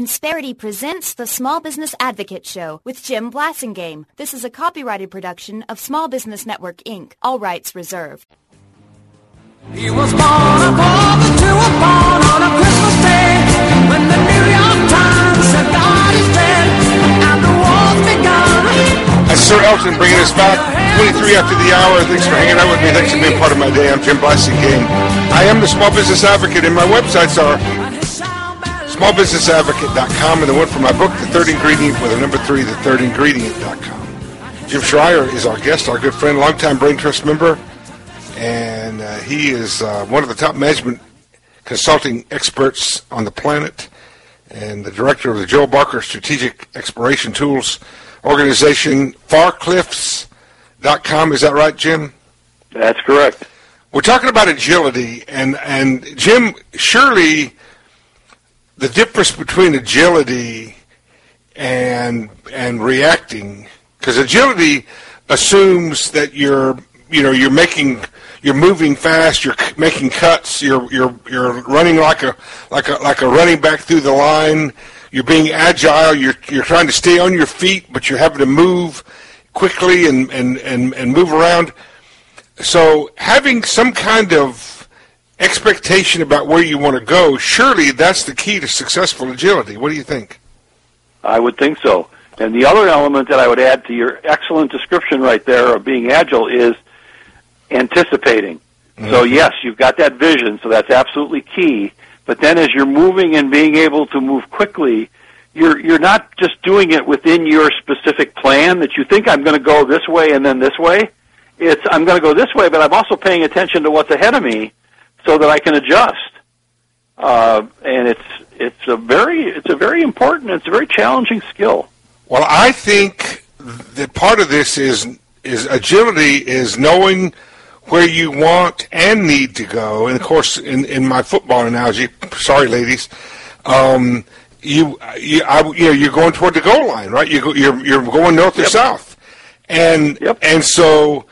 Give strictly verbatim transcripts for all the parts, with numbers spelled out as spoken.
Insperity presents the Small Business Advocate Show with Jim Blasingame. This is a copyrighted production of Small Business Network, Incorporated. All rights reserved. He was born a boy, the two were born on a Christmas day, when the New York Times said God is dead, and the war's begun. That's Sir Elton bringing us back twenty-three after the hour. Thanks for hanging out with me. Thanks for being part of my day. I'm Jim Blasingame. I am the Small Business Advocate, and my websites are small business advocate dot com, and the one for my book, The Third Ingredient, with a number three, the third ingredient dot com. Jim Schreier is our guest, our good friend, longtime Brain Trust member, and uh, he is uh, one of the top management consulting experts on the planet, and the director of the Joel Barker Strategic Exploration Tools organization, far cliffs dot com. Is that right, Jim? That's correct. We're talking about agility, and, and Jim, surely the difference between agility and and reacting, because agility assumes that you're you know you're making you're moving fast, you're making cuts, you're you're you're running like a like a like a running back through the line. You're being agile. You're you're trying to stay on your feet, but you're having to move quickly and and and, and move around. So having some kind of expectation about where you want to go, surely that's the key to successful agility. What do you think? I would think so. And the other element that I would add to your excellent description right there of being agile is anticipating. Mm-hmm. So yes, you've got that vision, so that's absolutely key. But then as you're moving and being able to move quickly, you're you're not just doing it within your specific plan that you think I'm going to go this way and then this way. It's I'm going to go this way, but I'm also paying attention to what's ahead of me, so that I can adjust, uh, and it's it's a very it's a very important, it's a very challenging skill. Well, I think that part of this is is agility is knowing where you want and need to go. And of course, in, in my football analogy, sorry, ladies, um, you you, I, you know you're going toward the goal line, right? You go, you're you're going north yep. or south, and yep. and so,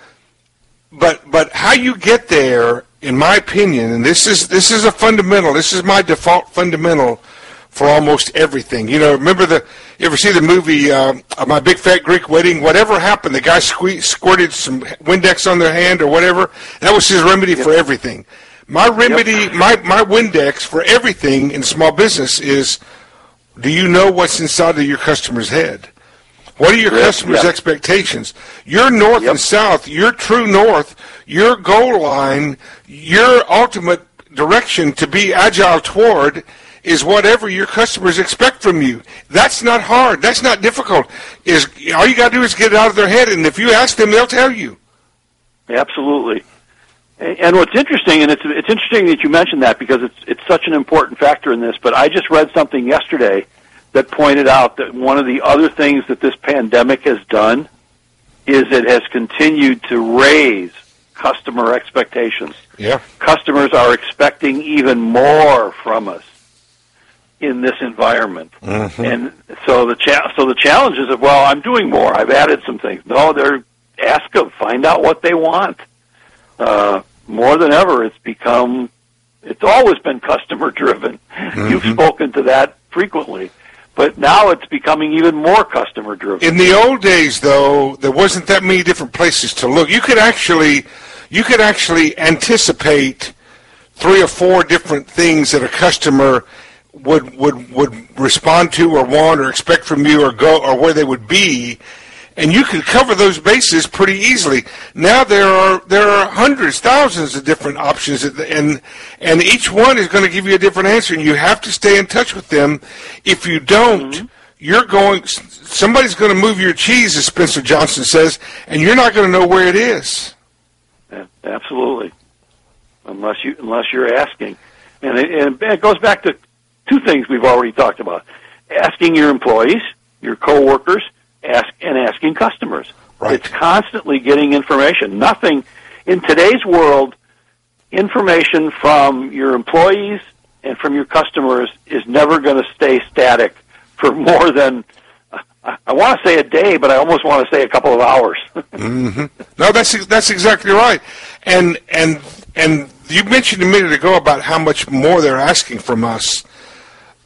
but but how you get there, in my opinion, and this is this is a fundamental, this is my default fundamental for almost everything. You know, remember the, you ever see the movie, uh, My Big Fat Greek Wedding? Whatever happened, the guy sque- squirted some Windex on their hand or whatever. That was his remedy yep. for everything. My remedy, yep. my, my Windex for everything in small business is, do you know what's inside of your customer's head? What are your yep. customers' yep. expectations? Your north yep. and south, your true north, your goal line, your ultimate direction to be agile toward is whatever your customers expect from you. That's not hard. That's not difficult. Is all you got to do is get it out of their head, and if you ask them, they'll tell you. Absolutely. And what's interesting, and it's it's interesting that you mentioned that because it's it's such an important factor in this. But I just read something yesterday that pointed out that one of the other things that this pandemic has done is it has continued to raise customer expectations. Yeah. Customers are expecting even more from us in this environment. Mm-hmm. And so the cha- so the challenge is of, well, I'm doing more. I've added some things. No, they're ask them, find out what they want. Uh, more than ever, it's become, it's always been customer driven. Mm-hmm. You've spoken to that frequently. But now it's becoming even more customer driven. In the old days, though, there wasn't that many different places to look. You could actually, you could actually anticipate three or four different things that a customer would would would respond to or want or expect from you or go or where they would be, and you could cover those bases pretty easily. Now there are there are hundreds, thousands of different options, and and each one is going to give you a different answer, and you have to stay in touch with them. If you don't, mm-hmm. you're going somebody's going to move your cheese, as Spencer Johnson says, and you're not going to know where it is. Yeah, absolutely, unless you unless you're asking, and it, and it goes back to two things we've already talked about: asking your employees, your coworkers, ask and asking customers. Right. It's constantly getting information. Nothing in today's world, information from your employees and from your customers is never going to stay static for more than, I, I want to say a day, but I almost want to say a couple of hours. mm-hmm. No, that's that's exactly right. And and and you mentioned a minute ago about how much more they're asking from us.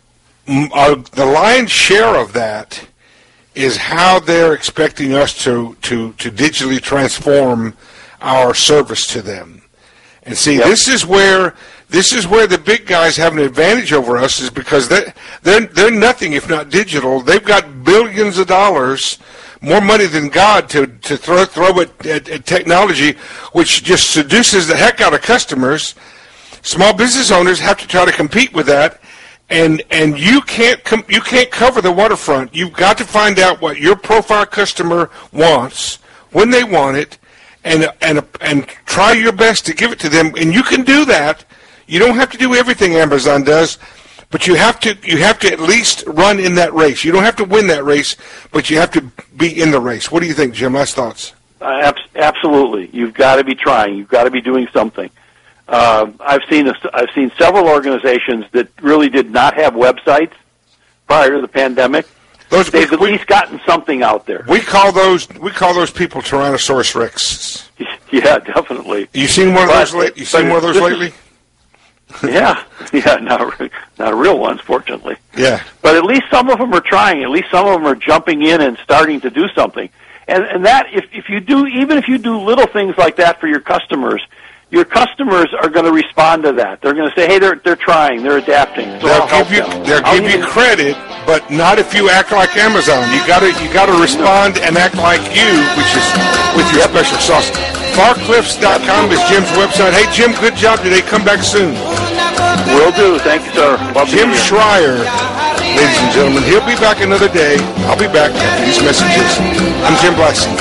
m- our, the lion's share of that is how they're expecting us to, to, to digitally transform our service to them. And see, Yep. this is where this is where the big guys have an advantage over us, is because they they're they're nothing if not digital. They've got billions of dollars, more money than God, to to throw throw at, at, at technology, which just seduces the heck out of customers. Small business owners have to try to compete with that, and and you can't com- you can't cover the waterfront. You've got to find out what your profile customer wants, when they want it, and and and try your best to give it to them. And you can do that. You don't have to do everything Amazon does, but you have to you have to at least run in that race. You don't have to win that race, but you have to be in the race. What do you think, Jim? Last thoughts? Uh, abs- absolutely. You've got to be trying. You've got to be doing something. Uh, I've seen a, I've seen several organizations that really did not have websites prior to the pandemic. Those, They've we, at least gotten something out there. we call those we call those people Tyrannosaurus Rex. Yeah, definitely. You seen one of But- those? Late, you but seen one of those this is- lately? Yeah, yeah, not re- not real ones, fortunately. Yeah. But at least some of them are trying. At least some of them are jumping in and starting to do something. And and that if if you do even if you do little things like that for your customers, your customers are going to respond to that. They're going to say, "Hey, they're they're trying, they're adapting." So They'll I'll help give you them. they'll I'll give you even- credit, but not if you act like Amazon. You gotta you gotta respond and act like you, which is with your special sauce. far cliffs dot com is Jim's website. Hey Jim, good job today. Come back soon. Will do. Thank you, sir. Love Jim being here. Schreier, ladies and gentlemen, he'll be back another day. I'll be back after these messages. I'm Jim Blasing.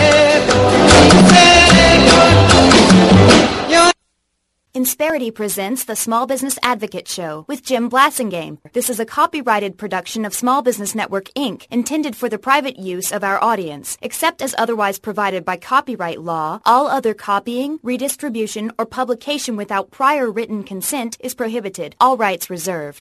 Insperity presents the Small Business Advocate Show with Jim Blasingame. This is a copyrighted production of Small Business Network, Incorporated, intended for the private use of our audience. Except as otherwise provided by copyright law, all other copying, redistribution, or publication without prior written consent is prohibited. All rights reserved.